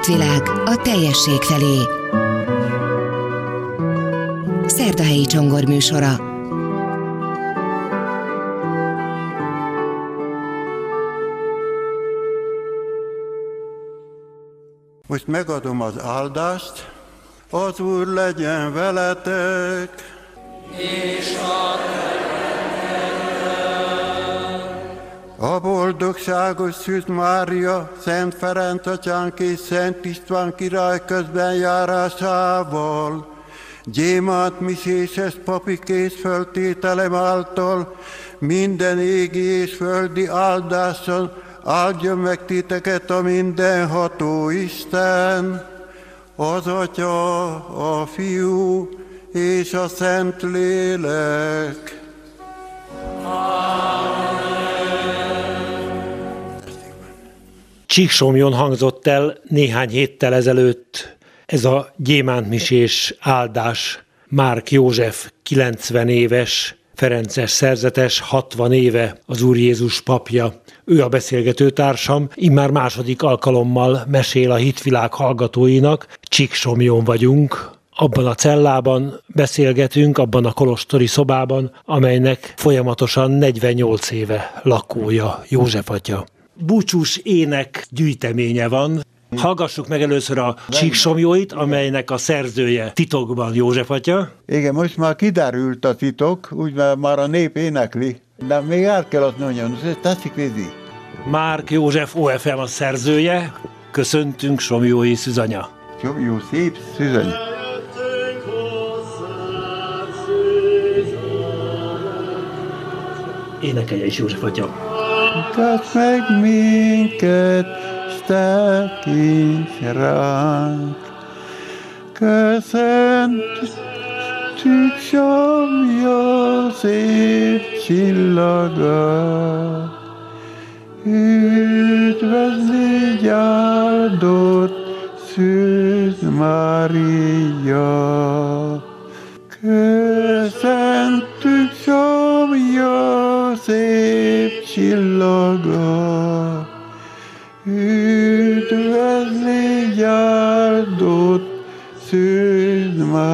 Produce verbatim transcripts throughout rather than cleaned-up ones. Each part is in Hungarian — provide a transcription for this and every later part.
Hitvilág a teljesség felé. Szerdahelyi Csongor műsora. Most megadom az áldást. Az Úr legyen veletek, és a A boldogságos Szűz Mária, Szent Ferenc atyánk és Szent István király közben járásával, gyémánt miséses papi kézföltételem által minden égi és földi áldással áldjon meg titeket a mindenható Isten, az Atya, a Fiú és a Szent Lélek. Csíksomjon hangzott el néhány héttel ezelőtt ez a gyémántmisés áldás. Márk József kilencven éves, ferences szerzetes, hatvan éve az Úr Jézus papja. Ő a beszélgetőtársam, immár második alkalommal mesél a Hitvilág hallgatóinak. Csíksomjon vagyunk, abban a cellában beszélgetünk, abban a kolostori szobában, amelynek folyamatosan negyvennyolc éve lakója József atya. Búcsús ének gyűjteménye van. Hallgassuk meg először a Csíksomjóit, amelynek a szerzője titokban József atya. Igen, most már kiderült a titok, úgy már a nép énekli, de még el kell azt mondjam, tetszik nézni. Márk József o ef em a szerzője. Köszöntünk, Somjói Szűzanya. Somjó szép Szűzanya. Énekelje is József atya. Mutasd meg minket, s tekints ránk. Köszöntjük Somjó szép csillaga. Üdvözlégy áldott Szűz Mária. Köszöntjük Somjó szép csillaga, üdvözlégy áldott Szűz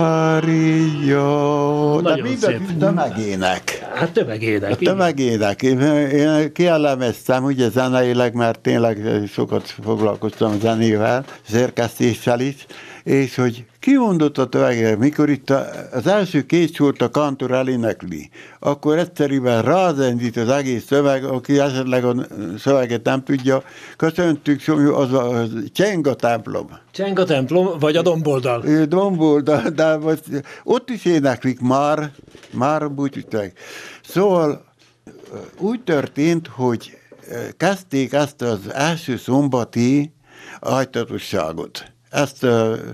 Mária. De mind a tömegének. Hát tömegének. A tömegének. Én, én kielemeztem, ugye zeneileg, mert tényleg sokat foglalkoztam a zenével, szerkesztéssel is, és hogy kimondott a tömegének, mikor itt az első két sort a kantor elénekli, akkor egyszerűen rázendít az egész szöveg, aki esetleg a szöveget nem tudja, köszöntük, az a, a cseng a templom. Cseng a templom, vagy a domboldal? A domboldal, de most ott is éneklik már, már búcsúzták. Szóval úgy történt, hogy kezdték ezt az első szombati ájtatosságot. Ezt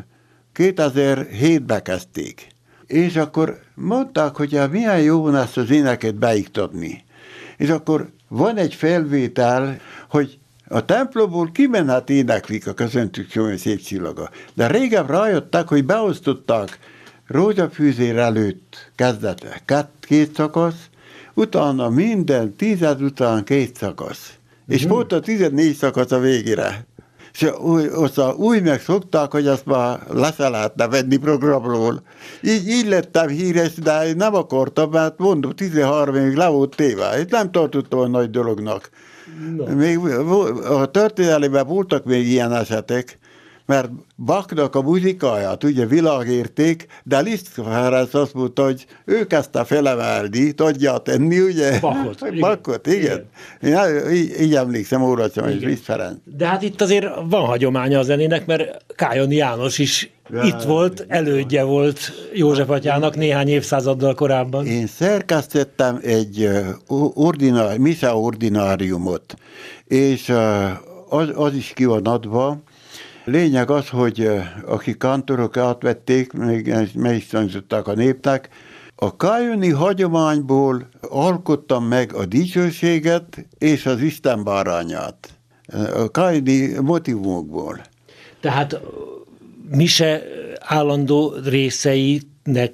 kétezer-hétben kezdték. És akkor mondták, hogy milyen jó van ezt az éneket beiktatni. És akkor van egy felvétel, hogy a templomból kimenhet éneklik a Köszöntjük Somjó szép csillaga. De régen rájöttek, hogy beosztották rózsafűzér előtt kezdete két szakasz, utána minden tízed után két szakasz. Mm-hmm. És volt a tizennégy szakasz a végére. És aztán úgy megszokták, hogy azt már lesz lehetne venni programról. Így, így lettem híres, de én nem akartam, mert mondom, tizenhárom évig le volt téve. És nem tartottam a nagy dolognak. No. Még a történelemben voltak még ilyen esetek, mert Bachnak a muzikáját ugye világérték, de Liszt Ferenc azt mondta, hogy ő kezdte felemelni, tudja tenni, ugye? Bachot. Bachot, igen. igen. Én így, így emlékszem, Óracsam és Liszt Ferenc. De hát itt azért van hagyománya a zenének, mert Kályoni János is ja, itt volt, elődje volt József atyának néhány évszázaddal korábban. Én szerkesztettem egy ordinár, missa ordináriumot, és az, az is ki van adva. Lényeg az, hogy akik kantorok átvették, még meg is tanították a népnek, a kályoni hagyományból alkottam meg a dicsőséget és az Isten bárányát. A kályoni motivumokból. Tehát mise állandó részeinek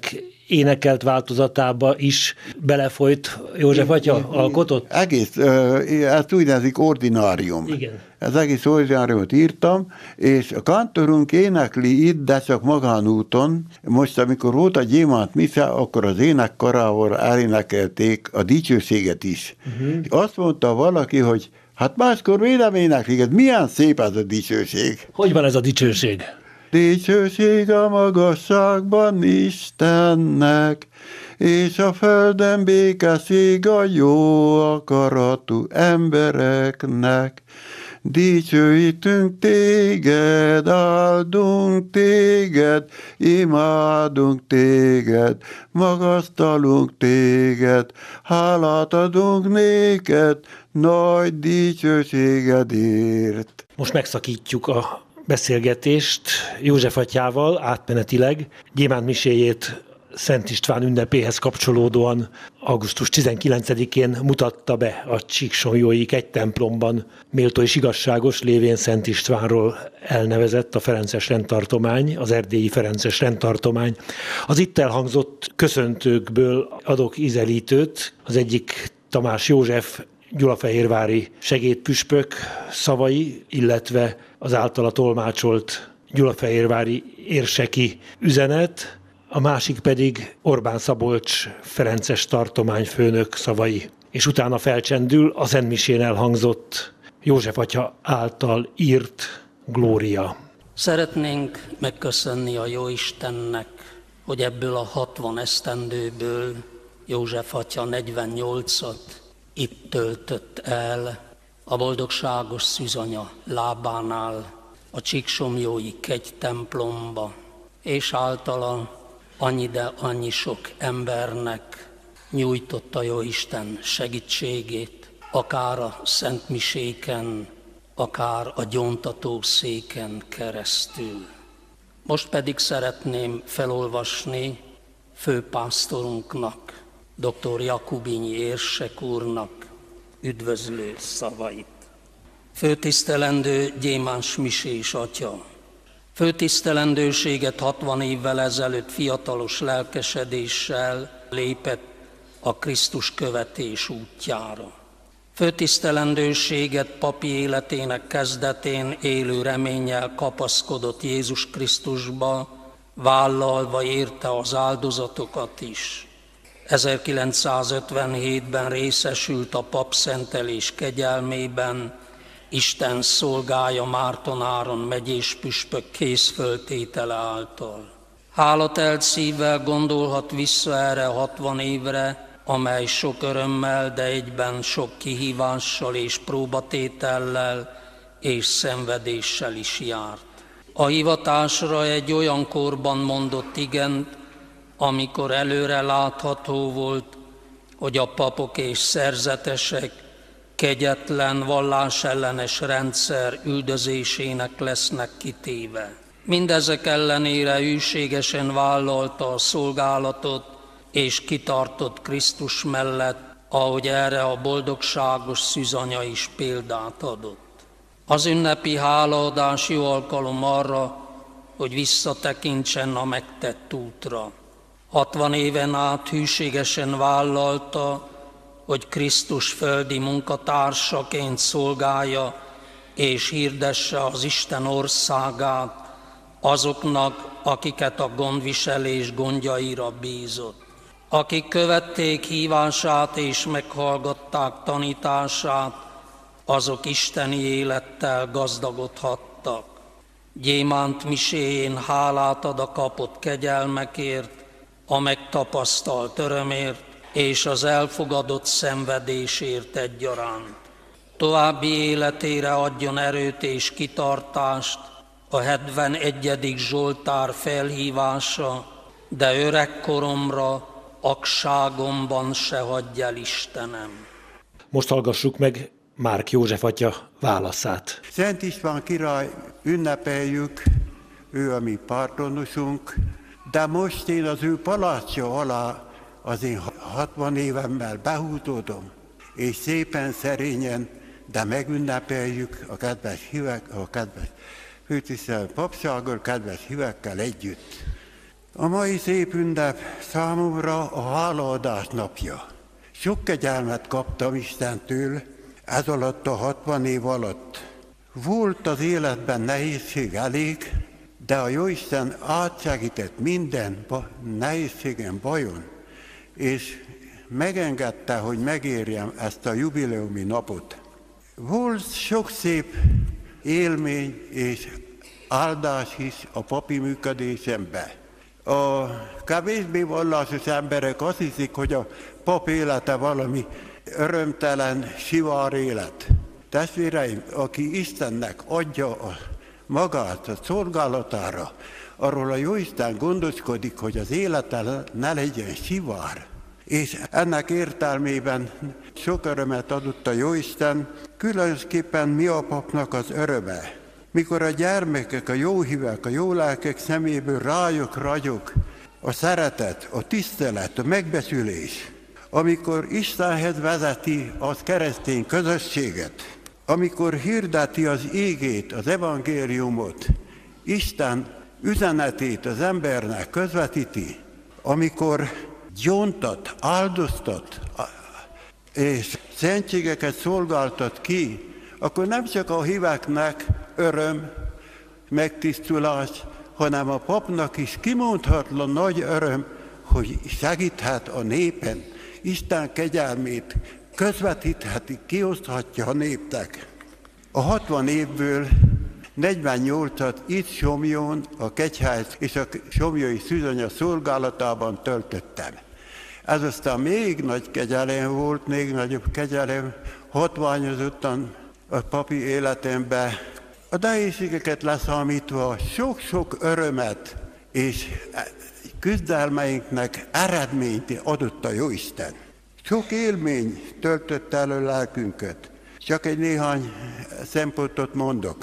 énekelt változatába is belefolyt József atya, alkotott? Egész, ezt úgy nevezik ordinárium. Igen. Ez egész ordináriumot írtam, és a kantorunk énekli itt, de csak magánúton. Most, amikor volt a gyémánt mise, akkor az énekkarával elénekelték a dicsőséget is. Uh-huh. Azt mondta valaki, hogy hát máskor miért nem éneklik, ez milyen szép ez a dicsőség. Hogy van ez a dicsőség? Dicsőség a magasságban Istennek, és a földön békesség a jó akaratú embereknek. Dicsőítünk téged, áldunk téged, imádunk téged, magasztalunk téged, hálát adunk néked, nagy dicsőségedért. Most megszakítjuk a beszélgetést József atyával átmenetileg. Gyémánt miséjét Szent István ünnepéhez kapcsolódóan augusztus tizenkilencedikén mutatta be a Csíksomlyói kegytemplomban. Méltó és igazságos, lévén Szent Istvánról elnevezett a ferences rendtartomány, az erdélyi ferences rendtartomány. Az itt elhangzott köszöntőkből adok ízelítőt, az egyik Tamás József gyulafehérvári segédpüspök szavai, illetve az általa tolmácsolt gyulafehérvári érseki üzenet, a másik pedig Orbán Szabolcs ferences tartományfőnök szavai. És utána felcsendül a szentmisén elhangzott József atya által írt Glória. Szeretnénk megköszönni a Jóistennek, hogy ebből a hatvan esztendőből József atya negyvennyolcat itt töltött el a boldogságos szűzanya lábánál, a Csíksomlyói kegytemplomba, és általa annyi, de annyi sok embernek nyújtotta Jóisten segítségét, akár a szentmiséken, akár a gyóntató széken keresztül. Most pedig szeretném felolvasni főpásztorunknak, dr. Jakubinyi érsek úrnak üdvözlő szavait. Főtisztelendő Gyémáns misés atya! Főtisztelendőséget hatvan évvel ezelőtt fiatalos lelkesedéssel lépett a Krisztus követés útjára. Főtisztelendőséget papi életének kezdetén élő reménnyel kapaszkodott Jézus Krisztusba, vállalva érte az áldozatokat is. ezerkilencszázötvenhétben részesült a papszentelés kegyelmében, Isten szolgája Márton Áron megyés püspök készföltétele által. Hálatelt szívvel gondolhat vissza erre a hatvan évre, amely sok örömmel, de egyben sok kihívással és próbatétellel és szenvedéssel is járt. A hivatásra egy olyan korban mondott igent, amikor előre látható volt, hogy a papok és szerzetesek kegyetlen, vallásellenes rendszer üldözésének lesznek kitéve. Mindezek ellenére hűségesen vállalta a szolgálatot, és kitartott Krisztus mellett, ahogy erre a boldogságos szűzanya is példát adott. Az ünnepi hálaadás jó alkalom arra, hogy visszatekintsen a megtett útra. Hatvan éven át hűségesen vállalta, hogy Krisztus földi munkatársaként szolgálja és hirdesse az Isten országát azoknak, akiket a gondviselés gondjaira bízott. Akik követték hívását és meghallgatták tanítását, azok isteni élettel gazdagodhattak. Gyémánt miséjén hálát ad a kapott kegyelmekért, a megtapasztalt örömért és az elfogadott szenvedésért egyaránt. További életére adjon erőt és kitartást a hetvenegyedik Zsoltár felhívása, de öregkoromra, akságomban se hagyj el Istenem. Most hallgassuk meg Márk József atya válaszát. Szent István király ünnepeljük, ő a mi pártonusunk, de most én az ő palácsa alá az én hatvan évemmel behúzódom, és szépen, szerényen, de megünnepeljük a kedves hívek, a kedves főtisztelő papsággal, kedves hívekkel együtt. A mai szép ünnep számomra a hálaadás napja. Sok kegyelmet kaptam Istentől ez alatt a hatvan év alatt. Volt az életben nehézség elég, de a Jóisten átsegített minden nehézségen, bajon, és megengedte, hogy megérjem ezt a jubileumi napot. Volt sok szép élmény és áldás is a papi működésemben. A kevésbé vallásos emberek azt hiszik, hogy a pap élete valami örömtelen, sivár élet. Testvéreim, aki Istennek adja a magát a szolgálatára, arról a Jóisten gondoskodik, hogy az élete ne legyen sivár. És ennek értelmében sok örömet adott a Jóisten, különösképpen mi a papnak az öröme. Mikor a gyermekek, a jó hívek, a jó lelkek szeméből rájuk ragyog a szeretet, a tisztelet, a megbecsülés, amikor Istenhez vezeti az keresztény közösséget, amikor hirdeti az ígét, az evangéliumot, Isten üzenetét az embernek közvetíti, amikor gyóntat, áldoztat és szentségeket szolgáltat ki, akkor nem csak a híveknek öröm, megtisztulás, hanem a papnak is kimondhatlan nagy öröm, hogy segíthet a népen, Isten kegyelmét közvetítheti, kioszthatja a népnek. A hatvan évből negyvennyolcat itt Somlón, a Kegyház és a somlyói szűzanya szolgálatában töltöttem. Ez aztán még nagy kegyelem volt, még nagyobb kegyelem, hatványozottan a papi életemben. A nehézségeket leszámítva sok-sok örömet és küzdelmeinknek eredményt adott a Jóisten. Sok élmény töltött el a lelkünket. Csak egy néhány szempontot mondok.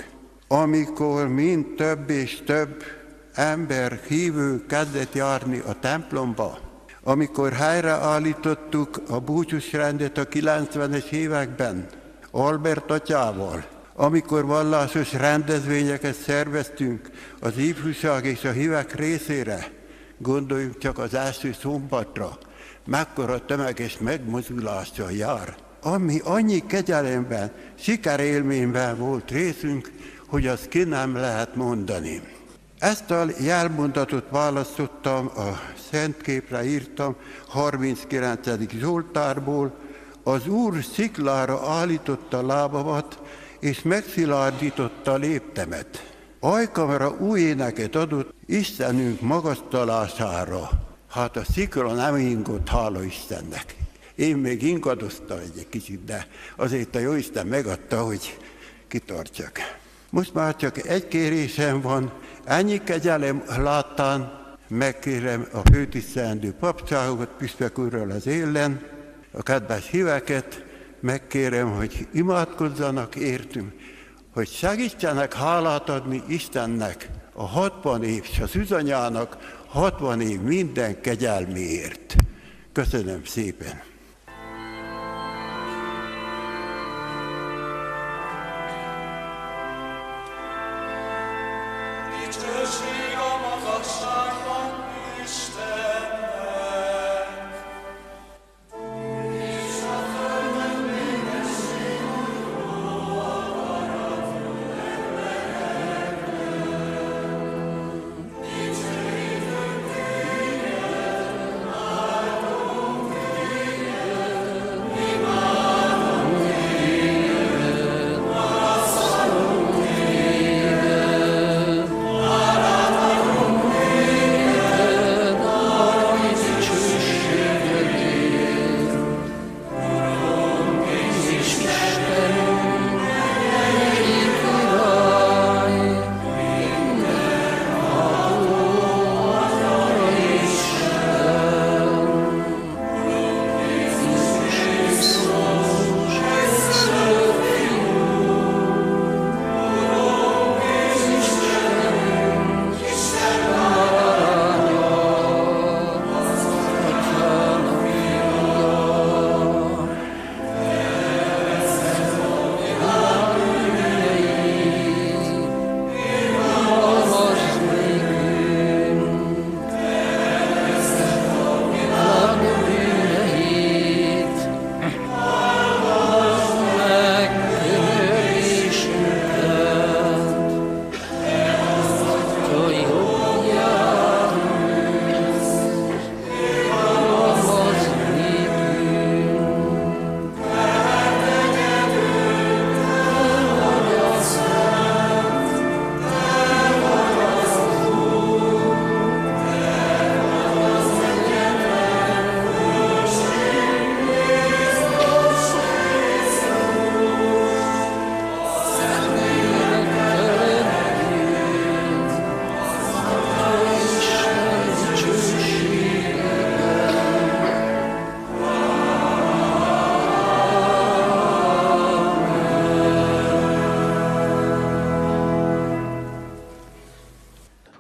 Amikor mind több és több ember, hívő kezdett járni a templomba, amikor helyreállítottuk a búcsúsrendet a kilencvenes években, Albert atyával, amikor vallásos rendezvényeket szerveztünk az ifjúság és a hívek részére, gondoljunk csak az első szombatra, mekkora tömeges megmozdulással jár, ami annyi kegyelemben, sikerélményben volt részünk, hogy azt ki nem lehet mondani. Ezt a jelmondatot választottam, a szentképre írtam, harminckilencedik Zsoltárból, az Úr sziklára állította lábamat, és megszilárdította léptemet. Ajkamra új éneket adott Istenünk magasztalására. Hát a szikla nem ingott, hála Istennek. Én még ingadoztam egy kicsit, de azért a Jóisten megadta, hogy kitartsak. Most már csak egy kérésem van, ennyi kegyelem láttán megkérem a főtisztelendő papságot, püspök úrral az élen, a kedves híveket, megkérem, hogy imádkozzanak értünk, hogy segítsenek hálát adni Istennek a hatvan év, és az üzanyának hatvan év minden kegyelméért. Köszönöm szépen! Amen.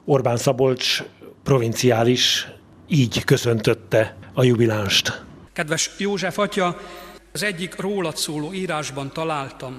Orbán Szabolcs provinciális így köszöntötte a jubilánst. Kedves József atya, az egyik rólad szóló írásban találtam.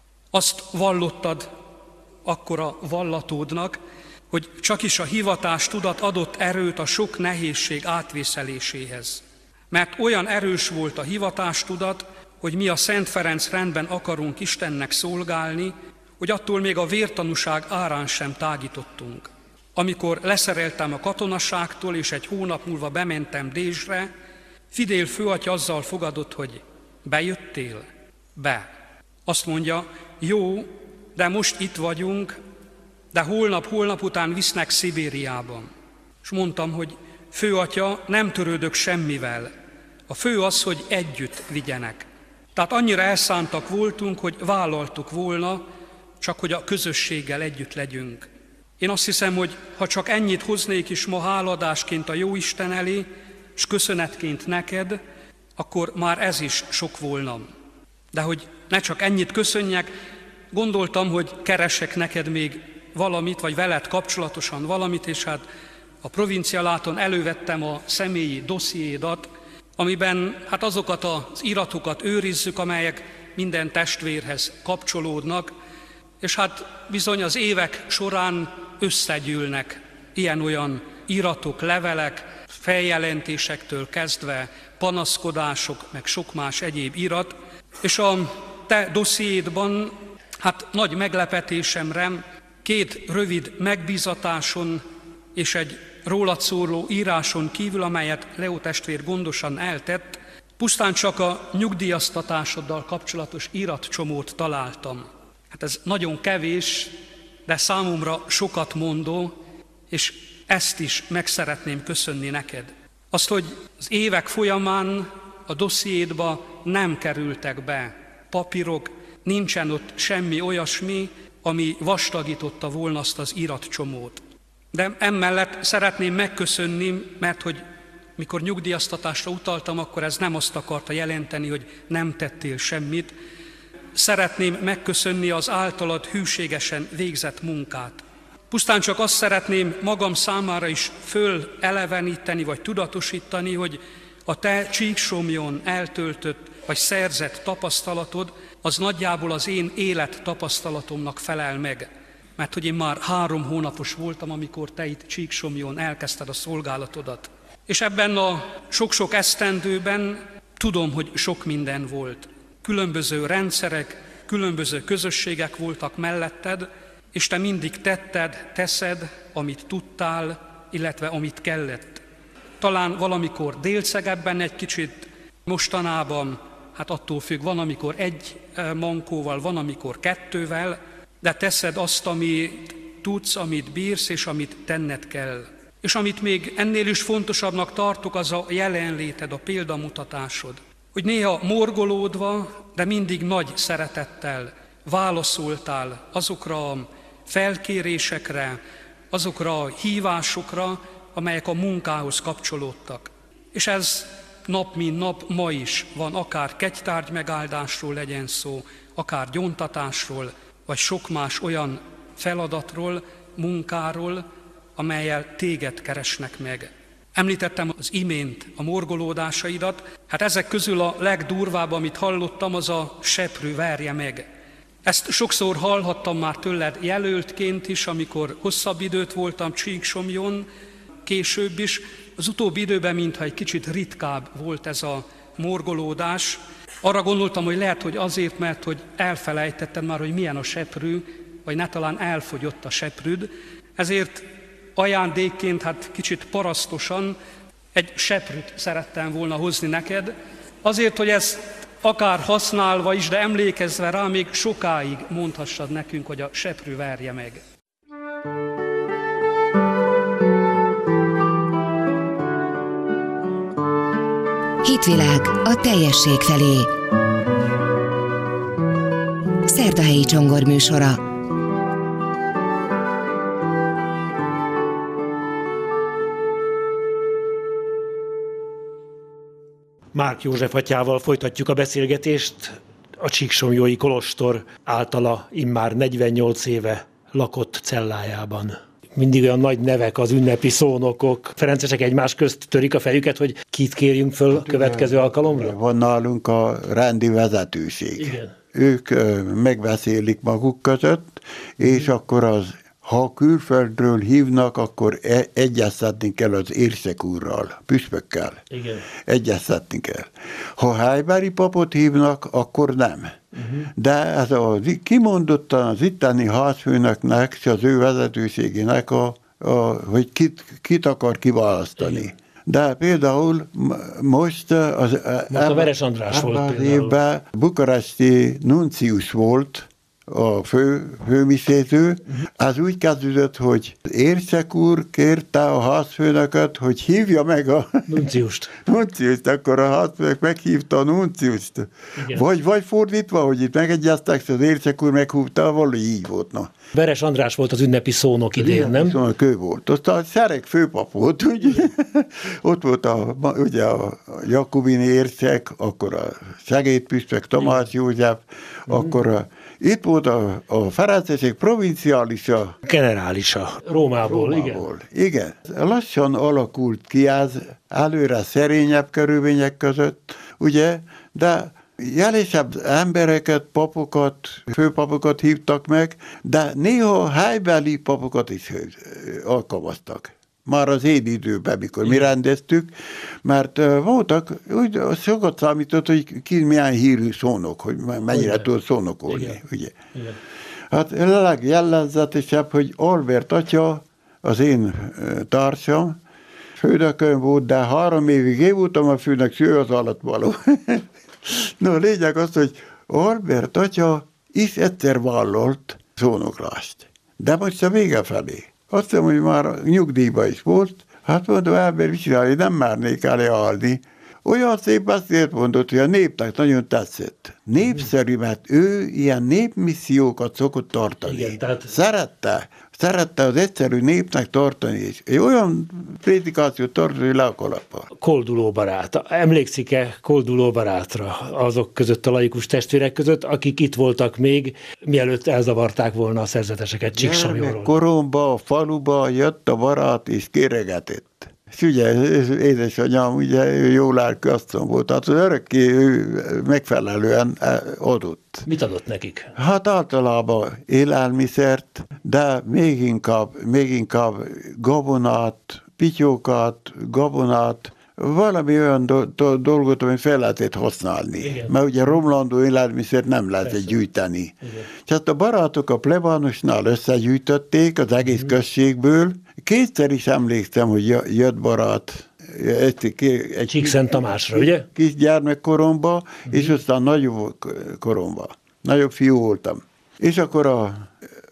Azt vallottad akkor a vallatódnak, hogy csak is a hivatástudat adott erőt a sok nehézség átvészeléséhez. Mert olyan erős volt a hivatástudat, hogy mi a Szent Ferenc rendben akarunk Istennek szolgálni, hogy attól még a vértanúság árán sem tágítottunk. Amikor leszereltem a katonaságtól, és egy hónap múlva bementem Dézsre, Fidél főatya azzal fogadott, hogy bejöttél? Be. Azt mondja, jó, de most itt vagyunk, de holnap-holnap után visznek Szibériában. És mondtam, hogy főatya, nem törődök semmivel. A fő az, hogy együtt vigyenek. Tehát annyira elszántak voltunk, hogy vállaltuk volna, csak hogy a közösséggel együtt legyünk. Én azt hiszem, hogy ha csak ennyit hoznék is ma háladásként a Jóisten elé, és köszönetként neked, akkor már ez is sok volna. De hogy ne csak ennyit köszönjek, gondoltam, hogy keresek neked még valamit, vagy veled kapcsolatosan valamit, és hát a provincialáton elővettem a személyi dossziédat, amiben hát azokat az iratokat őrizzük, amelyek minden testvérhez kapcsolódnak, és hát bizony az évek során összegyűlnek ilyen-olyan iratok, levelek, feljelentésektől kezdve, panaszkodások, meg sok más egyéb irat, és a te dossziédban, hát nagy meglepetésemre, két rövid megbízatáson és egy rólad szóló íráson kívül, amelyet Leó testvér gondosan eltett, pusztán csak a nyugdíjaztatásoddal kapcsolatos iratcsomót találtam. Hát ez nagyon kevés, de számomra sokat mondó, és ezt is meg szeretném köszönni neked. Azt, hogy az évek folyamán a dossziédba nem kerültek be papírok, nincsen ott semmi olyasmi, ami vastagította volna azt az iratcsomót. De emellett szeretném megköszönni, mert hogy mikor nyugdíjaztatásra utaltam, akkor ez nem azt akarta jelenteni, hogy nem tettél semmit. Szeretném megköszönni az általad hűségesen végzett munkát. Pusztán csak azt szeretném magam számára is föleleveníteni, vagy tudatosítani, hogy a te Csíksomjon eltöltött, vagy szerzett tapasztalatod, az nagyjából az én élet tapasztalatomnak felel meg. Mert hogy én már három hónapos voltam, amikor te itt Csíksomjon elkezdted a szolgálatodat. És ebben a sok-sok esztendőben tudom, hogy sok minden volt. Különböző rendszerek, különböző közösségek voltak melletted, és te mindig tetted, teszed, amit tudtál, illetve amit kellett. Talán valamikor délcegebben egy kicsit, mostanában, hát attól függ, van, amikor egy mankóval, van, amikor kettővel, de teszed azt, amit tudsz, amit bírsz, és amit tenned kell. És amit még ennél is fontosabbnak tartok, az a jelenléted, a példamutatásod. Hogy néha morgolódva, de mindig nagy szeretettel válaszoltál azokra a felkérésekre, azokra a hívásokra, amelyek a munkához kapcsolódtak. És ez nap mint nap ma is van, akár kegytárgy megáldásról legyen szó, akár gyóntatásról, vagy sok más olyan feladatról, munkáról, amellyel téged keresnek meg. Említettem az imént a morgolódásaidat, hát ezek közül a legdurvább, amit hallottam, az a seprű verje meg. Ezt sokszor hallhattam már tőled jelöltként is, amikor hosszabb időt voltam Csíksomjon, később is. Az utóbbi időben mintha egy kicsit ritkább volt ez a morgolódás. Arra gondoltam, hogy lehet, hogy azért, mert hogy elfelejtettem már, hogy milyen a seprű, vagy ne talán elfogyott a seprűd. Ezért ajándékként, hát kicsit parasztosan egy seprűt szerettem volna hozni neked. Azért, hogy ezt akár használva is, de emlékezve rá, még sokáig mondhassad nekünk, hogy a seprű verje meg. Hitvilág a teljesség felé. Szerdahelyi Csongor műsora. Márk József atyával folytatjuk a beszélgetést a Csíksomjói kolostor általa immár negyvennyolc éve lakott cellájában. mindig olyan nagy nevek, az ünnepi szónokok. Ferencesek egymás közt törik a fejüket, hogy kit kérjünk föl a következő alkalomra? Van nálunk a rendi vezetőség. Igen. Ők megbeszélik maguk között, és mm. akkor az, ha külföldről hívnak, akkor e- egyeztetni kell az érszek úrral, püspökkel. Igen. Egyeztetni kell. Ha hájbári papot hívnak, akkor nem. Uh-huh. De ez a, kimondottan az itteni házfőnöknek, és az ő vezetőségének, a, a, hogy kit, kit akar kiválasztani. Igen. De például most az, most a Veres András volt az például. évben bukaresti nuncius volt, a fő, főmiséző, uh-huh. az úgy kezdődött, hogy érszek úr kérte a házfőnököt, hogy hívja meg a nunciust. nunciust, akkor a házfőnök meghívta a nunciust. Vagy, vagy fordítva, hogy itt megegyeztek, az érszek úr meghívta, valahogy így volt. Na. Veres András volt az ünnepi szónok idén, nem? Szóval ő volt. Ott a Szereg főpap volt, ugye? Ott volt a, ugye a jakobini érszek, akkor a segédpüspök Tamás József, mm. akkor a itt volt a, a Ferenceség provinciálisa. Generálisa. Rómából, Rómából, igen. Igen. Lassan alakult ki ez, előre szerényebb körülmények között, ugye, de jelesebb embereket, papokat, főpapokat hívtak meg, de néha helybeli papokat is alkalmaztak. Már az én időben, mikor mi rendeztük, mert voltak, úgy sokat számított, hogy ki milyen hírű szónok, hogy mennyire tud szónokolni. Igen. Ugye? Igen. Hát a legjellegzetesebb, hogy Albert atya, az én társam, főnökön volt, de három évig én voltam a főnök, ő az alatt való. No, lényeg az, hogy Albert atya is egyszer vállalt szónoklást, de most a vége felé. Azt hiszem, hogy már nyugdíjban is volt. Hát mondom, ember viselni, nem mernék elé állni. Olyan szép beszélt mondott, hogy a népnek nagyon tetszett. Népszerű, mert ő ilyen népmissziókat szokott tartani. Igen, tehát... Szerette. Szerette az egyszerű népnek tartani, és egy olyan prédikációt tartani le a kalapba. Kolduló barát. Emlékszik-e Kolduló barátra azok között, a laikus testvérek között, akik itt voltak még, mielőtt elzavarták volna a szerzeteseket Csíksamjóról? Koromba, a faluba jött a barát, és kéregetett. És ugye édesanyám, ugye ő jó lelkű asszony volt, tehát az örökké ő megfelelően adott. Mit adott nekik? Hát általában élelmiszert, de még inkább, még inkább gabonát, pityókat, gabonát, valami olyan do- do- dolgot, amit fel lehetett használni. Igen. Mert ugye romlandó élelmiszert nem lehetett gyűjteni. Igen. Tehát a barátok a plebánosnál összegyűjtötték az egész mm. községből. Kétszer is emlékszem, hogy jött barát egy, egy Csíkszent Tamásra, ugye? Kis gyermekkoromba, mm. és aztán nagyobb koromba. Nagyobb fiú voltam. És akkor a, a,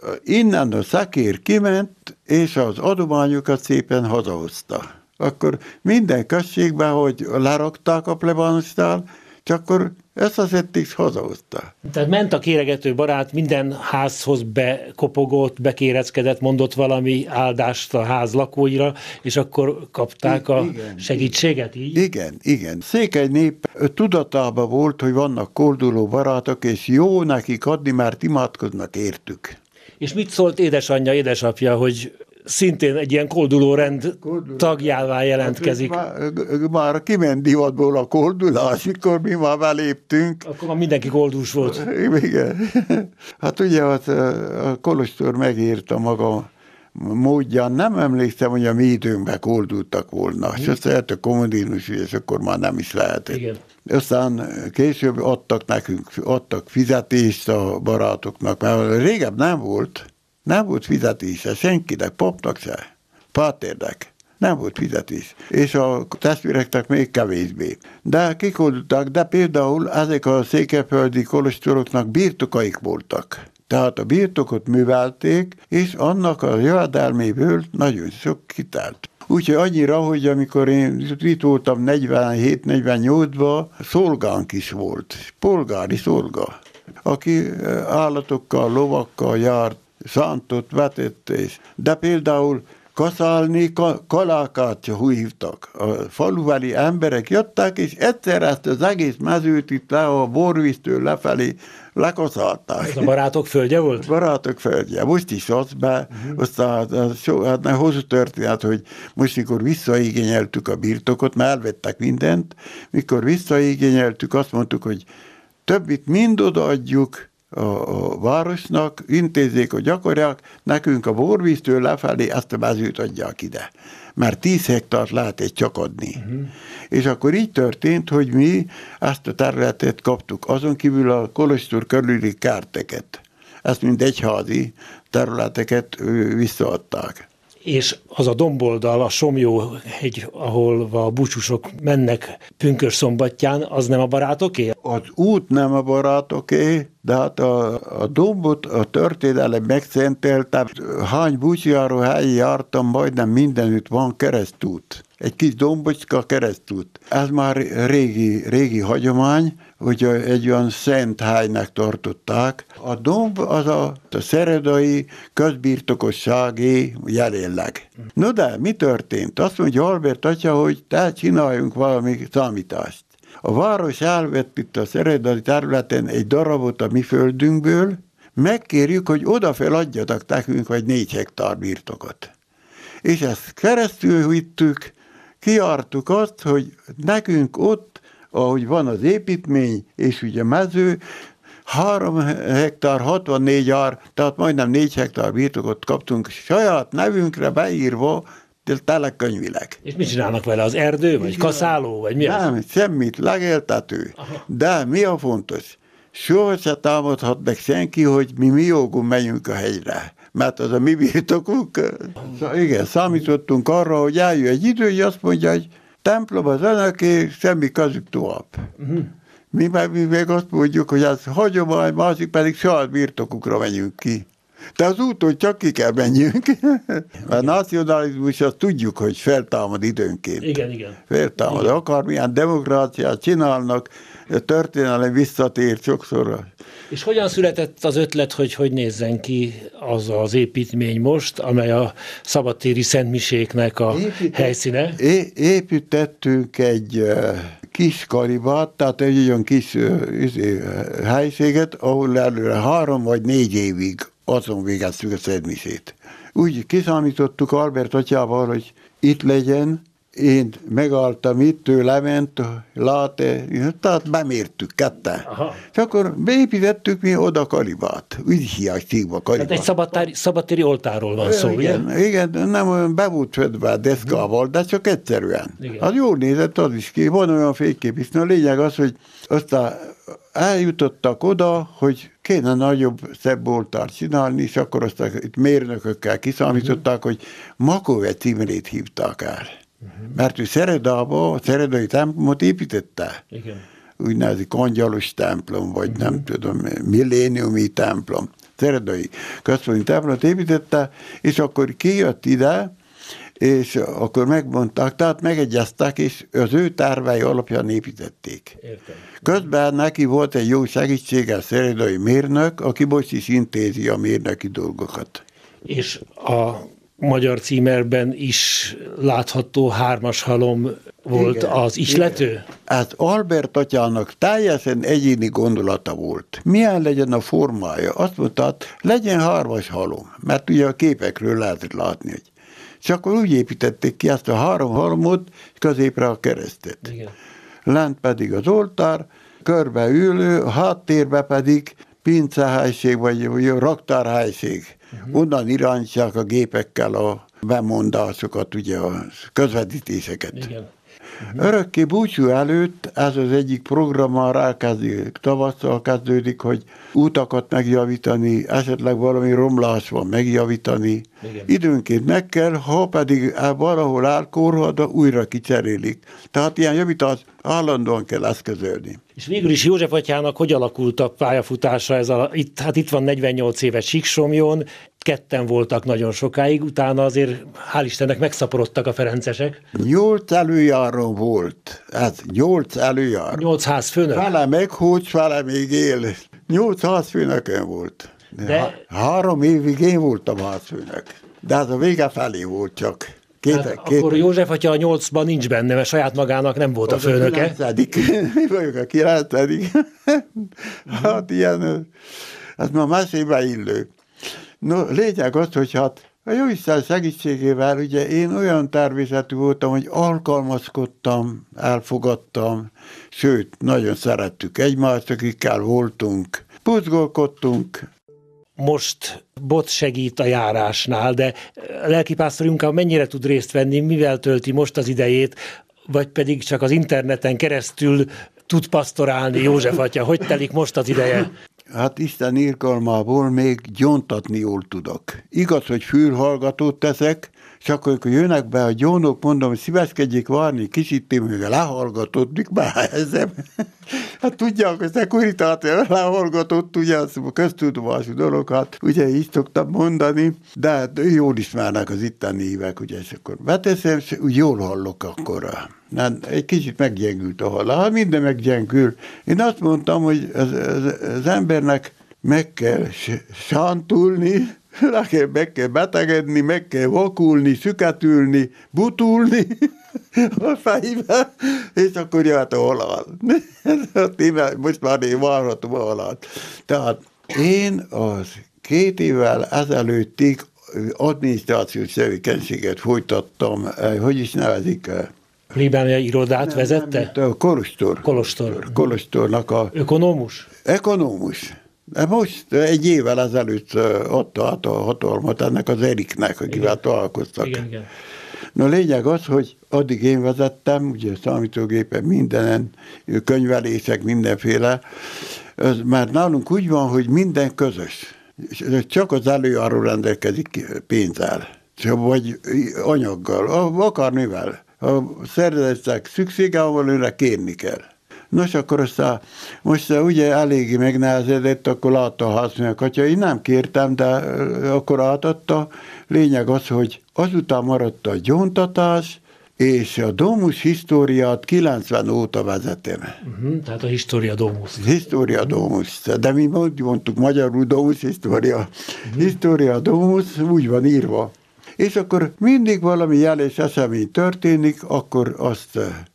innen a szakér kiment, és az adományokat szépen hazahozta. Akkor minden községben, hogy lerakták a plebánosnál, csak akkor összeszedték, és hazahozta. Tehát ment a kéregető barát, minden házhoz bekopogott, bekéreckedett, mondott valami áldást a ház lakóira, és akkor kapták I- a igen, segítséget, így? Igen, igen. Székely nép tudatában volt, hogy vannak kolduló barátok, és jó nekik adni, mert imádkoznak értük. És mit szólt édesanyja, édesapja, hogy szintén egy ilyen kolduló rend kolduló. tagjává jelentkezik? Hát, már, már kiment divatból a koldulás, mikor mi már beléptünk. Akkor már mindenki koldús volt. Igen. Hát ugye hát a kolostor megírta maga módján, nem emlékszem, hogy a mi időnkben koldultak volna. Hmm. És aztán jött a kommunizmus, és akkor már nem is lehetett. Igen. Aztán később adtak nekünk, adtak fizetést a barátoknak, mert régebb nem volt. Nem volt fizetése senkinek, papnak se, páternek. Nem volt fizetés. És a testvéreknek még kevésbé. De kikoldultak, de például ezek a székelyföldi kolostoroknak birtokaik voltak. Tehát a birtokot művelték, és annak a jövedelméből nagyon sok kitelt. Úgyhogy annyira, hogy amikor én itt voltam negyvenhét negyvennyolcban, szolgánk is volt, polgári szolga, aki állatokkal, lovakkal járt, szántott, vetett, és de például kaszálni, kalákát hívtak. A faluveli emberek jöttek, és egyszer ezt az egész mezőt itt le a borvíztől lefelé lekaszálták. Ez a barátok földje volt? Barátok földje. Most is az, be, uh-huh. aztán so, hát hosszú történet, hogy most, mikor visszaigényeltük a birtokot, mert elvettek mindent, mikor visszaigényeltük, azt mondtuk, hogy többit mind odaadjuk a, a városnak, intézzék, hogy akarják, nekünk a borvíztől lefelé ezt a mezőt adják ide. Mert tíz hektárt lehet egy csak adni. Uh-huh. És akkor így történt, hogy mi ezt a területet kaptuk. Azon kívül a kolostor körüli kerteket. Ezt mind egyházi területeket visszaadták. És az a domboldal, a Somlyó hegy, ahol a búcsúsok mennek pünkösdszombatján, az nem a barátoké? Az út nem a barátoké, de hát a, a dombot a történelem megszentelte. Hány búcsújáró helyi jártam, majdnem mindenütt van keresztút. Egy kis dombocska keresztút. Ez már régi, régi hagyomány, hogy egy olyan szent helynek tartották. A domb az a, a szeredai közbirtokosságé jelenleg. No de mi történt? Azt mondja Albert atya, hogy te csináljunk valami számítást. A város elvett itt a szeredai területen egy darabot a mi földünkből, megkérjük, hogy odafel adjatok nekünk vagy négy hektár birtokot. És ezt keresztül vittük, kijártuk azt, hogy nekünk ott, ahogy van az építmény, és ugye mező, három hektár, hatvannégy ár, tehát majdnem négy hektár birtokot kaptunk saját nevünkre beírva, telekönyvileg. És mit csinálnak vele? Az erdő, vagy kaszáló, vagy mi Nem, az? semmit, legeltető. Aha. De mi a fontos? Soha se támadhat meg senki, hogy mi mi jogunk megyünk a hegyre. Mert az a mi birtokunk. Igen, számítottunk arra, hogy eljön egy idő, hogy azt mondja, hogy templom az önöké, semmi közük tovább. Uh-huh. Mi, meg, mi meg azt mondjuk, hogy ez hagyomány, másik pedig saját birtokukra menjünk ki. De az úton csak ki kell menjünk. A nacionalizmus, azt tudjuk, hogy feltámad időnként. Igen, igen. Feltámad. Igen. Akármilyen demokráciát csinálnak, a történelem visszatér sokszor. És hogyan született az ötlet, hogy hogy nézzen ki az az építmény most, amely a szabadtéri szentmiséknek a Épített, helyszíne? É, építettünk egy uh, kis kalibát, tehát egy olyan kis uh, helységet, ahol előre három vagy négy évig azon végeztük a szentmisét. Úgy kiszámítottuk Albert atyával, hogy itt legyen, én megálltam itt, ő lement, láte, tehát bemértük ketten. Aha. És akkor beépítettük mi oda kalibát. Úgy hiányzik a kalibát. Tehát egy szabadtári, szabadtéri oltáról van szó, igen, ugye? Igen, nem olyan be volt fedve a deszkával, de csak egyszerűen. Igen. Az jól nézett az is ki. Van olyan fénykép is. A lényeg az, hogy aztán eljutottak oda, hogy kéne nagyobb, szebb oltárt csinálni, és akkor aztán itt mérnökökkel kiszámították, uh-huh. hogy Makove címrét hívták el. Uh-huh. Mert ő Szeredába, a szeredai templomot építette. Igen. Úgynevezett angyalos templom, vagy uh-huh. nem tudom, milléniumi templom. Szeredai központi templomot építette, és akkor kijött ide, és akkor megmondták, tehát megegyeztek, és az ő tervei alapján építették. Értem. Közben neki volt egy jó segítsége, szeredai mérnök, aki most is intézi a mérnöki dolgokat. És a magyar címerben is látható hármas halom volt, igen, az ihlető? Ez Albert atyának teljesen egyéni gondolata volt. Milyen legyen a formája? Azt mondta, legyen hármas halom, mert ugye a képekről lehetett látni, hogy és akkor úgy építették ki ezt a három halomot, és középre a keresztet. Igen. Lent pedig az oltár, körbeülő, a háttérbe pedig pincehelység, vagy, vagy raktárhelység. Uh-huh. Onnan irányítják a gépekkel a bemondásokat, ugye a közvetítéseket. Igen. Uh-huh. Örökké búcsú előtt ez az egyik program már elkezdik, tavasszal kezdődik, hogy utakat megjavítani, esetleg valami romlás van megjavítani. Igen. Időnként meg kell, ha pedig valahol elkorhad, újra kicserélik. Tehát ilyen javítás állandóan kell eszközölni. És végül is József atyának hogy alakult a pályafutása? Ez a, itt, hát itt van negyvennyolc éves Síksomlyón, ketten voltak nagyon sokáig, utána azért hál' Istennek megszaporodtak a ferencesek. Nyolc előjáró volt. Ez nyolc előjáró. Nyolc házfőnök? Fele meghúgy, fele még él. Nyolc házfőnökön volt. De... Há- három évig én voltam házfőnök. De az a vége felé volt csak. Két, hát két, akkor József atya a nyolcban nincs benne, mert saját magának nem volt a főnöke. A kilencedik. Mi vagyok a kilencedik. Hát ilyen, ez ma mesébe illő. No, lényeg az, hogy hát a Jóisten segítségével ugye én olyan természetű voltam, hogy alkalmazkodtam, elfogadtam, sőt, nagyon szerettük egymást, akikkel voltunk, puszgolkodtunk. Most bot segít a járásnál, de a lelkipásztorunk mennyire tud részt venni, mivel tölti most az idejét, vagy pedig csak az interneten keresztül tud pasztorálni József atya? Hogy telik most az ideje? Hát Isten irgalmából még gyóntatni jól tudok. Igaz, hogy fülhallgatót teszek, és akkor, amikor jönnek be a gyónok, mondom, hogy szíveskedjék várni, kicsit én még lehallgatott, mik behelyezem. Hát tudják, hogy szekuritátor lehallgatott, ugye, az a köztudomású dolog, hát ugye így szoktam mondani, de hát jól ismernek az itteni évek, ugye, és akkor beteszem, és úgy jól hallok akkor. Nem, egy kicsit meggyengült a hallás, hát minden meggyengül. Én azt mondtam, hogy az, az, az embernek meg kell sántulni, meg kell betegedni, meg kell vakulni, szüketülni, butulni a fejbe, és akkor jöhet a halál. Most már én várhatom a halált. Tehát én az két évvel ezelőttig adminisztrációs tevékenységet folytattam, hogy is nevezik? Plébánia irodát nem, vezette? Nem, a kolostor. Kolostor. Kolostornak a... Ökonómus? Ökonómus. Most egy évvel ezelőtt adta át a hatalmat ennek az Eriknek, akivel találkoztak. Igen, igen. Na lényeg az, hogy addig én vezettem, ugye számítógépen mindenen, könyvelések, mindenféle, mert nálunk úgy van, hogy minden közös. Csak az előjáró rendelkezik pénzzel, vagy anyaggal, akármivel. A szervezetek szüksége, ahol őre kérni kell. Nos, akkor aztán most ugye eléggé megnehezedett, akkor látta a házműnek, atya, én nem kértem, de akkor átadta. Lényeg az, hogy azután maradt a gyóntatás, és a Domus Historiát kilencven óta vezetem. Uh-huh, tehát a Historia Domus. Historia Domus. De mi mondtuk magyarul Domus Historia. Uh-huh. Historia Domus úgy van írva. És akkor mindig valami jeles esemény történik, akkor azt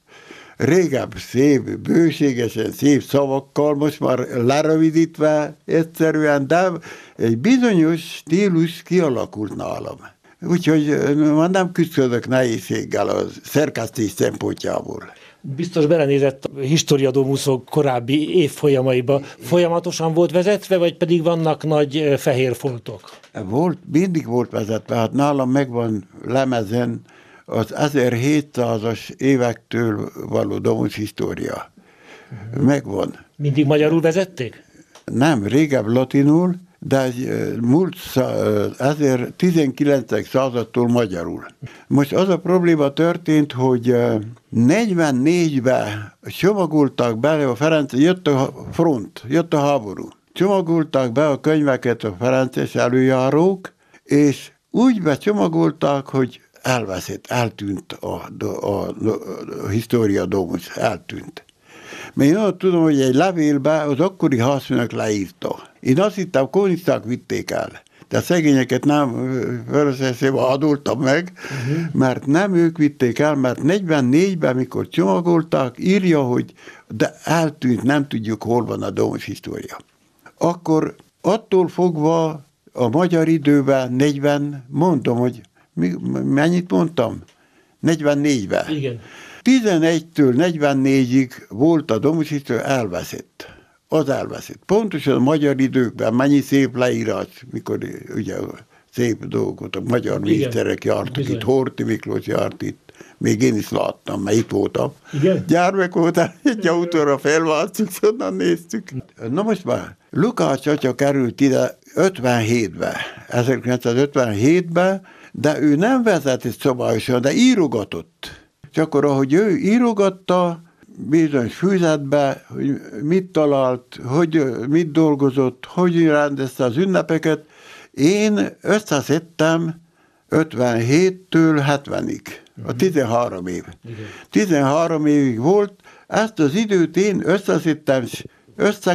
régebb szép, bőségesen szép szavakkal, most már lerövidítve egyszerűen, de egy bizonyos stílus kialakult nálam. Úgyhogy már nem küzdök nehézséggel a szerkesztés szempontjából. Biztos belenézett a Historia Domusok korábbi évfolyamaiba. Folyamatosan volt vezetve, vagy pedig vannak nagy fehér foltok? Volt, mindig volt vezetve. Hát nálam megvan lemezen az ezerhétszázas évektől való Domus Historia. Uh-huh. Megvan. Mindig magyarul vezették? Nem, régebb latinul, de múlt tizenkilencedik századtól magyarul. Most az a probléma történt, hogy negyvennégyben csomagolták be a Ferenc, jött a front, jött a háború. Csomagolták be a könyveket a ferences előjárók, és úgy becsomagolták, hogy elveszett, eltűnt a, a, a, a Historia Domus, eltűnt. Mert én azt tudom, hogy egy levélbe az akkori házfőnök leírta. Én azt hittem, kommunisták vitték el. De a szegényeket nem felszeszébe adoltam meg, uh-huh. mert nem ők vitték el, mert negyvennégyben, mikor csomagolták, írja, hogy de eltűnt, nem tudjuk, hol van a Domus Historia. Akkor attól fogva a magyar időben negyven, mondom, hogy mi, mennyit mondtam? negyvennégyben. Igen. tizenegytől negyvennégyig volt a Domus Historia, elveszett. Az elveszett. Pontosan a magyar időkben mennyi szép leírás, mikor ugye szép dolgok, a magyar miniszterek jártak bizony. Itt, Horthy Miklós járt itt, még én is láttam, mert itt voltam. Igen? Gyermek voltam, egy autóra felváltjuk, onnan néztük. Na most már, Lukács atya került ide ötvenhétben, ezerkilencszázötvenhétben, de ő nem vezetett szabályosan, de írogatott. És akkor, ahogy ő írogatta, bizonyos füzetbe, hogy mit talált, hogy mit dolgozott, hogy rendezte az ünnepeket, én összeszedtem ötvenhéttől hetvenig, a tizenhárom év. tizenhárom évig volt, ezt az időt én összeszedtem, és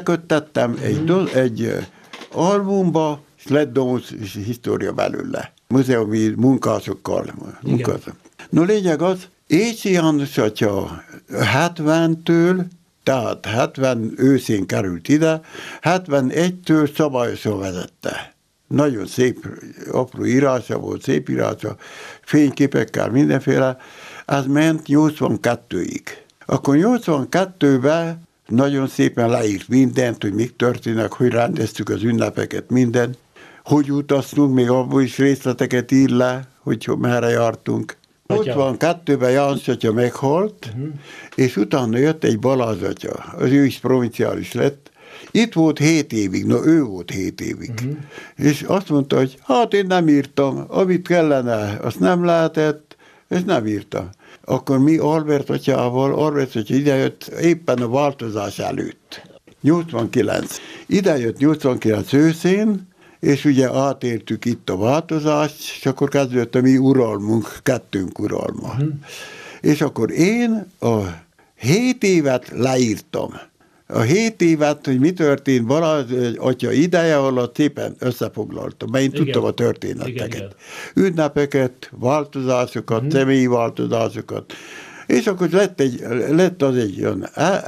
összeköttettem egy, egy albumba, és lett Domus Historia belőle. múzeumi munkásokkal. Munkások. No lényeg az, Écsi János atya hetventől, tehát hetven őszén került ide, hetvenegytől szabályosan vezette. Nagyon szép, apró írása volt, szép írása, fényképekkel, mindenféle. Ez ment nyolcvankettőig. Akkor nyolcvankettőben nagyon szépen leírt mindent, hogy mik történnek, hogy rendeztük az ünnepeket, mindent. Hogy utaztunk, még abból is részleteket ír le, hogy merre jártunk. nyolcvankettőben János atya meghalt, uh-huh. és utána jött egy Balázs atya, az ő is provinciális lett. Itt volt hét évig, no ő volt hét évig. Uh-huh. És azt mondta, hogy hát én nem írtam, amit kellene, azt nem lehetett, és nem írtam. Akkor mi Albert atyával, Albert atya idejött éppen a változás előtt. nyolcvankilenc. Idejött nyolcvankilenc őszén, és ugye átértük itt a változást, és akkor kezdődött a mi uralmunk, kettőnk uralma. Hmm. És akkor én a hét évet leírtam. A hét évet, hogy mi történt Balázs atya ideje alatt, szépen összefoglaltam, mert én igen. tudtam a történeteket. Igen, igen. Ünnepeket, változásokat, hmm. személyi változásokat. És akkor lett, egy, lett az egy olyan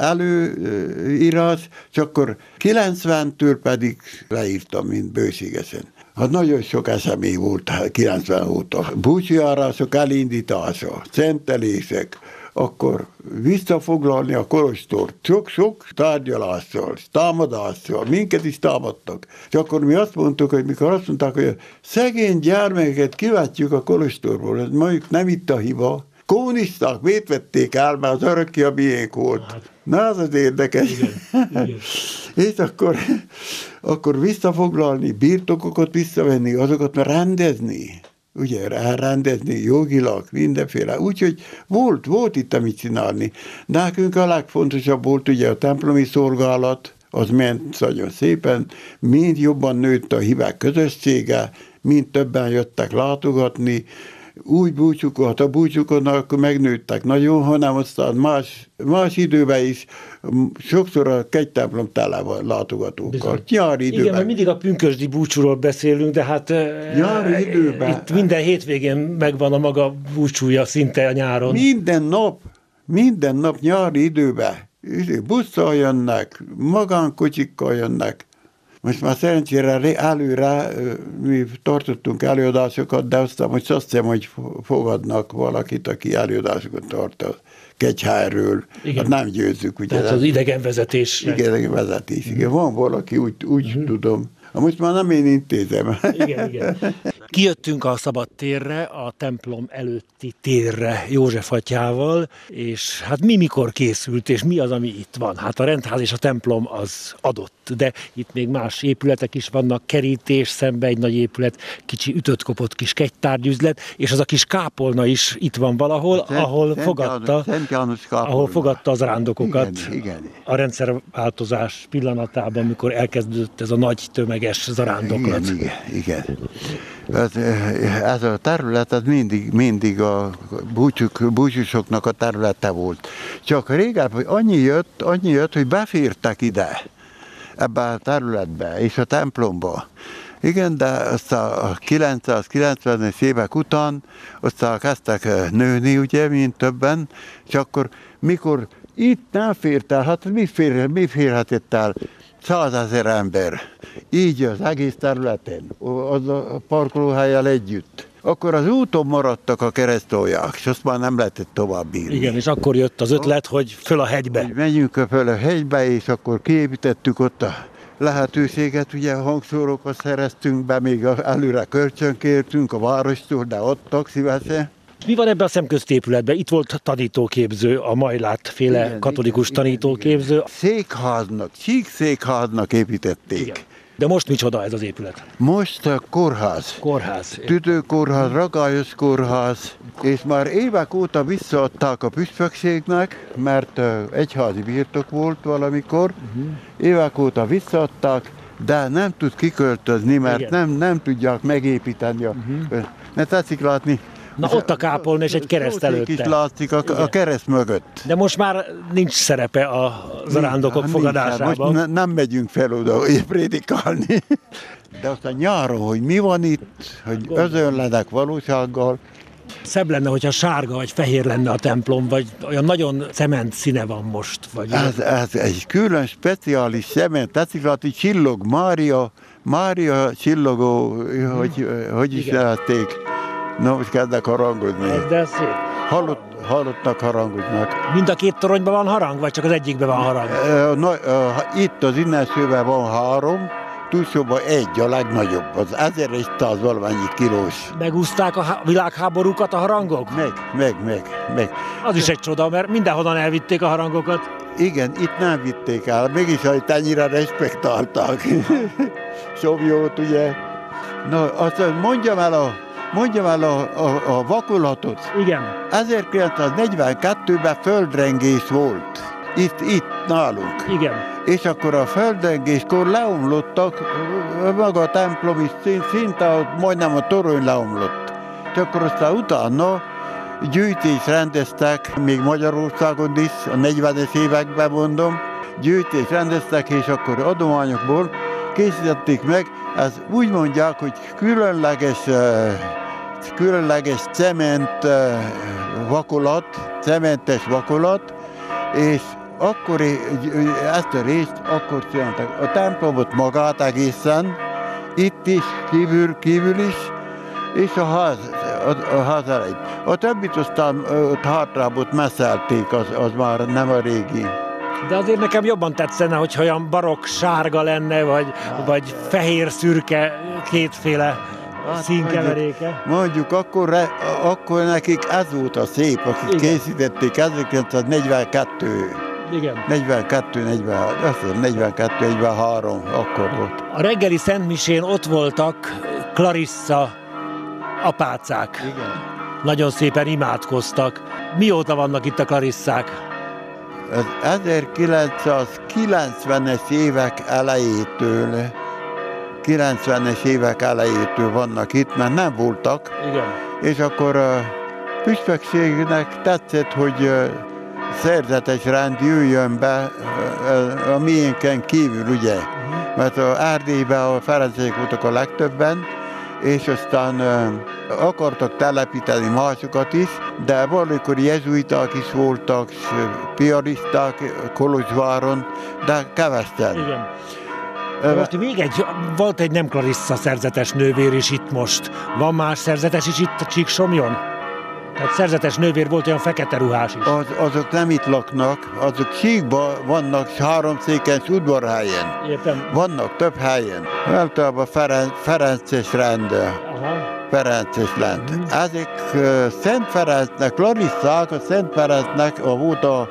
előírás, és akkor kilencventől pedig leírtam, mint bőségesen. Hát nagyon sok esemény volt kilencven óta. Búcsújárások elindítása, szentelések, akkor visszafoglalni a kolostort. Sok-sok tárgyalással, támadással, minket is támadtak. És akkor mi azt mondtuk, hogy mikor azt mondták, hogy a szegény gyermekeket kivetjük a kolostorból, ez mondjuk nem itt a hiba, kommunisták miért vették el, mert az örökké a miénk volt. Hát. Na, az az érdekes. Igen, igen. És akkor, akkor visszafoglalni, birtokokat visszavenni, azokat már rendezni. Ugye, rendezni jogilag, mindenféle. Úgyhogy volt, volt itt, amit csinálni. Nekünk a legfontosabb volt ugye a templomi szolgálat, az ment nagyon szépen, mind jobban nőtt a hívek közössége, mind többen jöttek látogatni, úgy búcsúkat, a búcsúkon akkor megnőttek nagyon, hanem aztán más, más időben is sokszor a kegytemplom tele van látogatókkal. Nyári időben. Igen, mert mindig a pünkösdi búcsúról beszélünk, de hát nyári időben. Itt minden hétvégén megvan a maga búcsúja szinte a nyáron. Minden nap, minden nap nyári időben. Busszal jönnek, magánkocsikkal jönnek. Most már szerencsére előre mi tartottunk előadásokat, de aztán most azt hiszem, hogy fogadnak valakit, aki előadásokat tart a Kegyhelyről. Hát nem győzzük. Ugye, tehát az idegenvezetés. Idegenvezetés, igen. Van valaki, úgy, úgy uh-huh. tudom. Most már nem én intézem. Igen, igen. Kijöttünk a szabad térre, a templom előtti térre József atyával, és hát mi mikor készült, és mi az, ami itt van? Hát a rendház és a templom az adott, de itt még más épületek is vannak, kerítés, szembe egy nagy épület, kicsi ütött-kopott kis kegytárgyüzlet, és az a kis kápolna is itt van valahol, Szent, ahol, Szent fogadta, János, János ahol fogadta az rándokokat. Igen, igen. A rendszerváltozás pillanatában, amikor elkezdődött ez a nagy tömeges zarándoklat. Igen, igen, igen. Ez, ez a terület ez mindig, mindig a búcsuk, búcsúsoknak a területe volt. Csak régebben annyi jött, annyi jött, hogy befértek ide, ebbe a területbe és a templomba. Igen, de aztán a kilencszázkilencvenes évek után aztán kezdtek nőni, ugye, mint többen, és akkor mikor itt nem fért el, hát mi, fér, mi férhetett el? Százezer ember, így az egész területen, az a parkolóhellyel együtt. Akkor az úton maradtak a keresztolják, és azt már nem lehetett tovább bírni. Igen, és akkor jött az ötlet, hogy föl a hegybe. Hogy menjünk föl a hegybe, és akkor kiépítettük ott a lehetőséget, ugye hangszórókat szereztünk be, még előre kölcsönkértünk a várostól, de adtak szívesen. Mi van ebben a szemköztépületben? Itt volt tanítóképző, a Majlát féle igen, katolikus igen, tanítóképző. Igen, igen. Székháznak, csíkszékháznak építették. Igen. De most micsoda ez az épület? Most a kórház. Kórház. Tüdőkórház, ragályos kórház, és már évek óta visszaadták a püspökségnek, mert egyházi birtok volt valamikor, uh-huh. évek óta visszaadták, de nem tud kiköltözni, mert nem, nem tudják megépíteni. Uh-huh. Ne tetszik látni? Na ott a kápolna és egy kereszt előtte. is látszik a, a kereszt mögött. De most már nincs szerepe a zarándokok fogadásában. Most ne, nem megyünk fel oda prédikálni. De aztán nyáron, hogy mi van itt, hogy özönlenek valósággal. Szebb lenne, hogyha sárga vagy fehér lenne a templom, vagy olyan nagyon cement színe van most. Vagy Ez, ez egy külön speciális cement, tetszilati csillog, Mária, Mária csillogó, hogy, hogy is lehették. Na, most kezdek harangozni. De szép. Halott, halottnak harangoznak. Mind a két toronyban van harang, vagy csak az egyikben van harang? Na, itt az innensőben van három, túlsóban egy, a legnagyobb, az ezerszáz valamennyi kilós. Megúszták a világháborúkat a harangok? Meg, meg, meg, meg. Az is egy csoda, mert mindenhonnan elvitték a harangokat. Igen, itt nem vitték el, mégis, hogy ennyire respektálták. Szovjót, ugye. Na, azt mondjam el a, mondjam el a, a, a vakulatot. Igen. ezerkilencszáznegyvenkettőben földrengés volt. Itt, itt, nálunk. Igen. És akkor a földrengéskor leomlottak, maga a templom is szinte majdnem a torony leomlott. És akkor aztán utána gyűjtést rendeztek, még Magyarországon is, a negyvenes években mondom, gyűjtést rendeztek, és akkor adományokból készítették meg. Ez úgy mondják, hogy különleges, különleges cement vakolat, cementes vakolat, és akkor ezt a részt akkor csináltak. A templomot magát egészen, itt is, kívül, kívül is, és a ház, a, a ház elejét. A többit aztán ott hátrább messzelték, az, az már nem a régi. De azért nekem jobban tetszene, hogy olyan barokk sárga lenne, vagy, vagy fehér-szürke, kétféle hát színkeveréke. Mondjuk, mondjuk akkor, akkor nekik ez volt a szép, akik igen. készítették ezerkilencszáznegyvenkettő. Igen. negyvenkettő negyvenhárom, azt hiszem negyvenkettő negyvenhárom, akkor volt. A reggeli szentmisén ott voltak Clarissa apácák. Igen. Nagyon szépen imádkoztak. Mióta vannak itt a Clarissák? Az ezerkilencszázkilencvenes évek elejétől, kilencvenes évek elejétől vannak itt, mert nem voltak. Igen. És akkor a püspökségnek tetszett, hogy szerzetes rend jöjjön be a miénken kívül, ugye? Uh-huh. Mert a Erdélyben a ferencek voltak a legtöbben, és aztán uh, akartak telepíteni másokat is, de valamikor jezuiták is voltak, piaristák Kolozsváron, de kevesen. Igen. Uh, most még egy, volt egy nem Clarissa szerzetes nővér is itt most. Van más szerzetes is itt a Csíksomjon? Tehát szerzetes nővér volt, olyan fekete ruhás is. Az, azok nem itt laknak, azok Csíkban vannak háromszékes udvarhelyen. Értem. Vannak több helyen. Általában Ferenc, Ferences rend. Aha. Ferences rend. Mm. Ezek uh, Szent Ferencnek, Clarissák, a Szent Ferencnek a volt a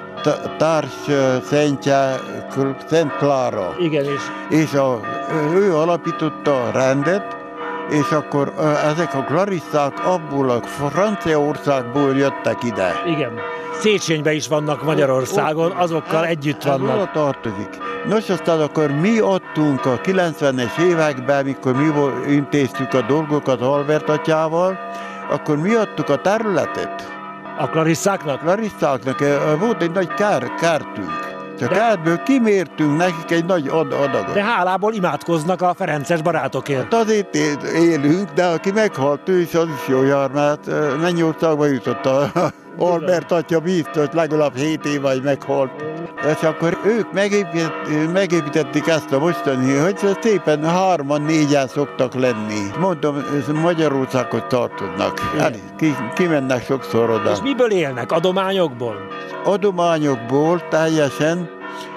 társ szentje, Szent Klára. Igen, és... És a, ő alapította a rendet, és akkor ezek a Clarissák abból a Franciaországból jöttek ide. Igen. Széchenyben is vannak Magyarországon, azokkal ez, együtt vannak. Ez oda tartozik. Nos, aztán akkor mi adtunk a kilencvenes években, mikor mi intéztük a dolgokat Albert atyával, akkor mi adtuk a területet. A Clarissáknak? Clarissáknak. Volt egy nagy kár, kártünk. Csak ebből kimértünk nekik egy nagy ad- adagot. De hálából imádkoznak a ferences barátokért. Hát azért élünk, de aki meghalt, ő is az is jó jár, mert Mennyországba jutott a Albert atya biztos, legalább hét év vagy meghalt. És akkor ők megépít, megépítették ezt a mostani, hogy szépen hárman, négyen szoktak lenni. Mondom, Magyarországot tartoznak. Ki, kimennek sokszor oda. És miből élnek? Adományokból? Adományokból teljesen,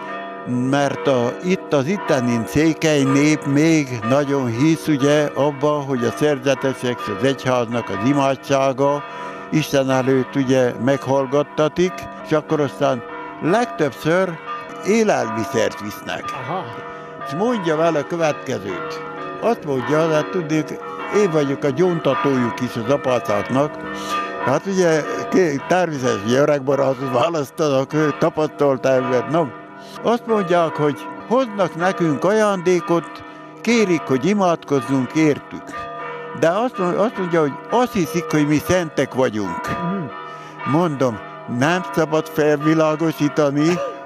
mert a, itt az itteni székely nép még nagyon hisz ugye abban, hogy a szerzetesek, az egyháznak az imádsága Isten előtt ugye meghallgattatik, és akkor aztán legtöbbször élelmiszert visznek. Aha. És mondja el a következőt. Azt mondja, hát tudnék, én vagyok a gyóntatójuk is az apácáknak. Hát ugye természetesen öreg barátot választanak, tapasztalt ember. No, azt mondják, hogy hoznak nekünk ajándékot, kérik, hogy imádkozzunk értük. De azt mondja, hogy azt hiszik, hogy mi szentek vagyunk. Mondom, nem szabad felvilágosítani,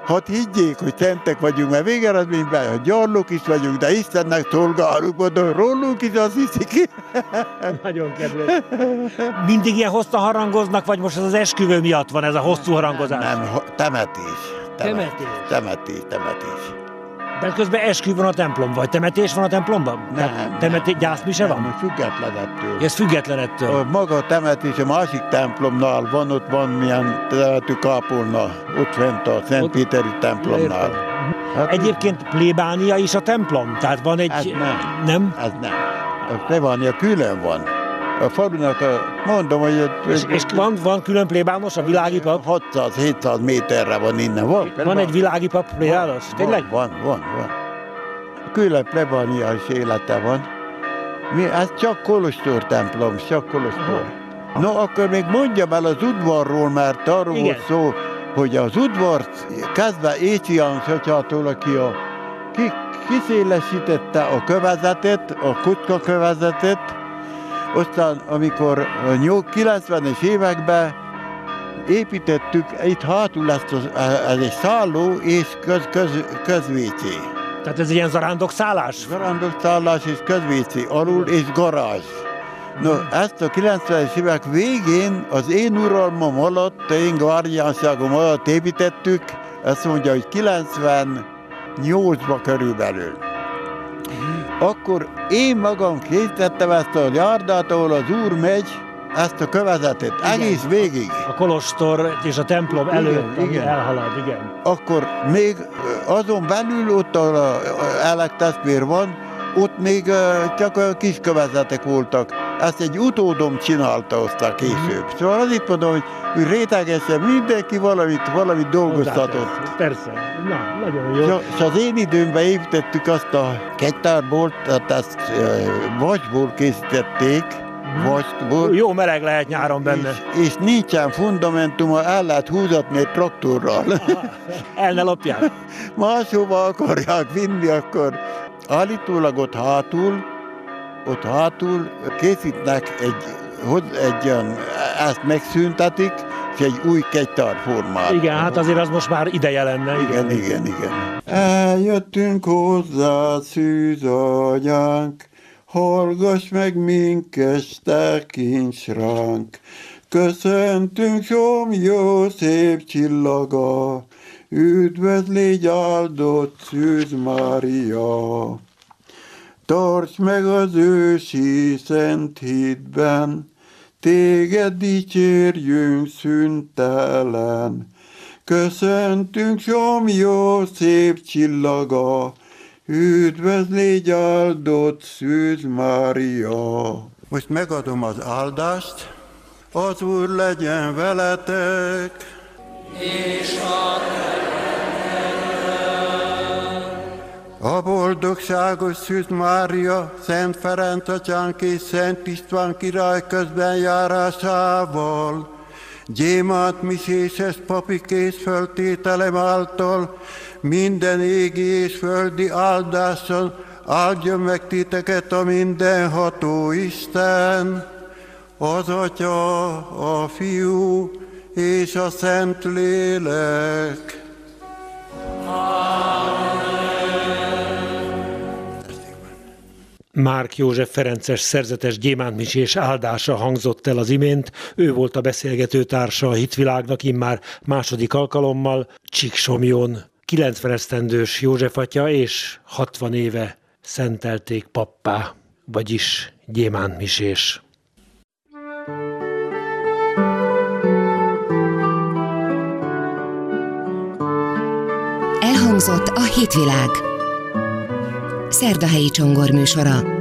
hadd higgyék, hogy szentek vagyunk, mert végeredményben, hogy gyarlók is vagyunk, de Istennek szolgálunk, mondom, rólunk is azt hiszik. Nagyon kedves. Mindig ilyen hosszan harangoznak, vagy most ez az esküvő miatt van ez a hosszú harangozás? Nem, nem, temetés. Temetés. Temetés, temetés. De közben esküvő van a templom, vagy temetés van a templomban? Nem. Temetés, gyászmise van? Nem, független ettől. Ez független ettől. A maga a temetés a másik templomnál van, ott van milyen temető kápolna, ott fent a Szentpéteri templomnál. Hát, egyébként plébánia is a templom? Tehát van egy... Ez nem. Nem? Ez nem. A plébánia külön van. A falunak, a, mondom, hogy... És, és van, van külön plébános, a világi pap? hatszáz-hétszáz méterre van innen. Van, van egy világi pap plébános? Tényleg? Van, van, van. Külön plébániás élete van. Mi, ez csak kolostor templom, csak kolostor. No, akkor még mondjam el az udvarról, mert arról Igen. volt szó, hogy az udvart kezdve Écián Satyától, aki a, ki, kiszélesítette a kövezetet, a kocka kövezetet, aztán amikor a kilencvenes években építettük, itt hátul ezt az, ez egy szálló és köz, köz, közvécé. Tehát ez ilyen zarándokszállás? Zarándokszállás és közvécé alul és garázs. No, ezt a kilencvenes évek végén az én uralmam alatt, én guardiánságom alatt építettük, ezt mondja, hogy kilencvennyolcban körülbelül. Akkor én magam készítettem ezt a járdát, ahol az úr megy, ezt a kövezetet, igen. Egész végig. A kolostor és a templom igen, előtt igen. elhalad, igen. Akkor még azon belül, ott a elektesztvér van, ott még csak a kis kövezetek voltak. Ezt egy utódom csinálta aztán később. Szóval az itt mondom, hogy rétegesen mindenki valamit, valamit dolgoztatott. Persze, na, nagyon jó. És az én időmben építettük azt a kegytárból, tehát ezt vasból készítették, vasból. Jó meleg lehet nyáron benne. És, és nincsen fundamentuma, el lehet húzatni egy traktorral. Aha, el ne lopják. Máshova akarják vinni, akkor állítólag ott hátul, ott hátul készítnek egy, egy olyan, ezt megszüntetik, és egy új kegytárformát. Igen, hát azért az most már ideje lenne. Igen, igen, igen. igen. Eljöttünk hozzá, szűz atyánk, hallgass meg minket, tekints ránk. Köszöntünk, som jó szép csillaga, üdvözl, légy áldott, Szűz Mária. Tarts meg az ősi szent hitben, téged dicsérjünk szüntelen. Köszöntünk, som jó szép csillaga, üdvözl, légy áldott, Szűz Mária. Most megadom az áldást, az Úr legyen veletek, és a A boldogságos Szűz Mária, Szent Ferenc atyánk és Szent István király közben járásával, gyémánt miséses papi készföltételem által minden égi és földi áldáson áldjon meg titeket a mindenható Isten, az Atya, a Fiú és a Szent Lélek. Márk József ferences szerzetes gyémántmisés áldása hangzott el az imént. Ő volt a beszélgető társa a Hitvilágnak immár második alkalommal. Csíksomlyón kilencven esztendős József atya és hatvan éve szentelték pappá, vagyis gyémántmisés. Elhangzott a Hitvilág. Szerdahelyi Csongor műsora.